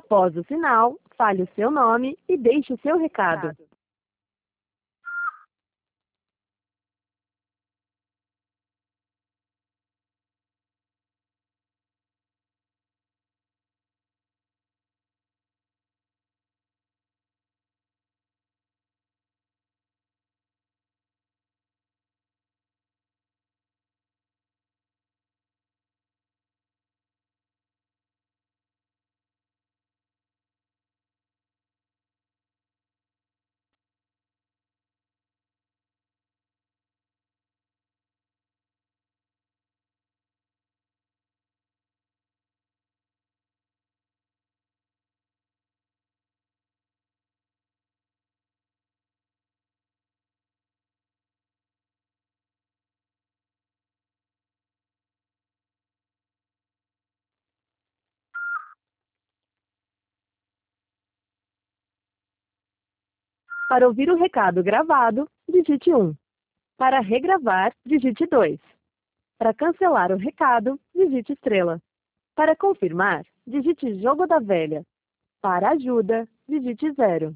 Após o sinal, fale o seu nome e deixe o seu recado. Para ouvir o recado gravado, digite 1. Para regravar, digite 2. Para cancelar o recado, digite estrela. Para confirmar, digite jogo da velha. Para ajuda, digite 0.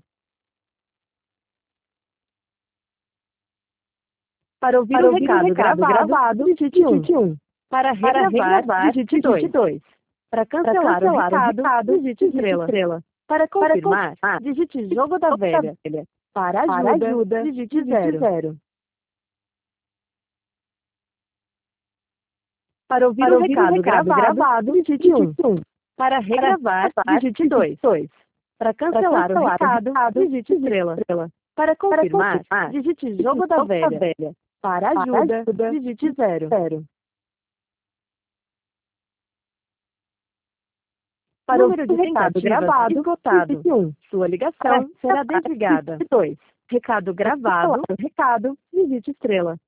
Para ouvir o recado gravado, digite 1. Para regravar, digite 2. Para cancelar o recado, digite estrela. Para confirmar, digite jogo da velha. Para ajuda, digite 0. Para ouvir o recado gravado, digite 1. Para regravar, digite 2. Para cancelar o recado, digite estrela. Para confirmar, digite jogo da velha. Para ajuda, digite 0. Para ouvir o recado gravado, esgotado. 1. Sua ligação será desligada. 2. Recado gravado, digite estrela.